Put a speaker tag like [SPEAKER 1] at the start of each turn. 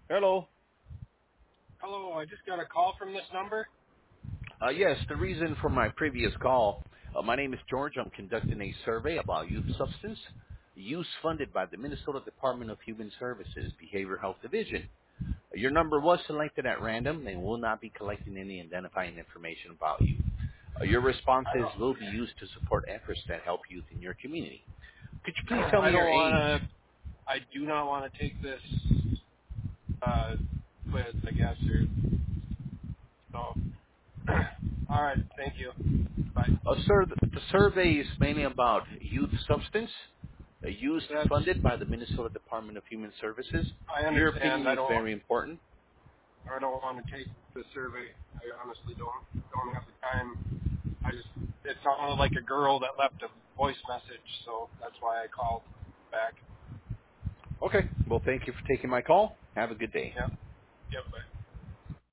[SPEAKER 1] Hello.
[SPEAKER 2] Hello, I just got a call from this number.
[SPEAKER 1] Yes, the reason for my previous call, my name is George. I'm conducting a survey about youth substance use funded by the Minnesota Department of Human Services Behavioral Health Division. Your number was selected at random and will not be collecting any identifying information about you. Your
[SPEAKER 2] I
[SPEAKER 1] responses
[SPEAKER 2] don't.
[SPEAKER 1] will be used to support efforts that help youth in your community. Could you please tell
[SPEAKER 2] I
[SPEAKER 1] me your
[SPEAKER 2] don't want
[SPEAKER 1] age?
[SPEAKER 2] to. I do not want to take this quiz. I guess. Or, so. All right. Thank you. Bye.
[SPEAKER 1] Sir, the survey is mainly about youth substance use
[SPEAKER 2] That's.
[SPEAKER 1] funded by the Minnesota Department of Human Services.
[SPEAKER 2] I
[SPEAKER 1] Your
[SPEAKER 2] understand.
[SPEAKER 1] opinion
[SPEAKER 2] I
[SPEAKER 1] is
[SPEAKER 2] don't.
[SPEAKER 1] very important.
[SPEAKER 2] I don't want to take the survey. I honestly don't have the time. I just. It sounded like a girl that left a voice message, so that's why I called back.
[SPEAKER 1] Okay. Well, thank you for taking my call. Have a good day.
[SPEAKER 2] Yep. Yep. Bye.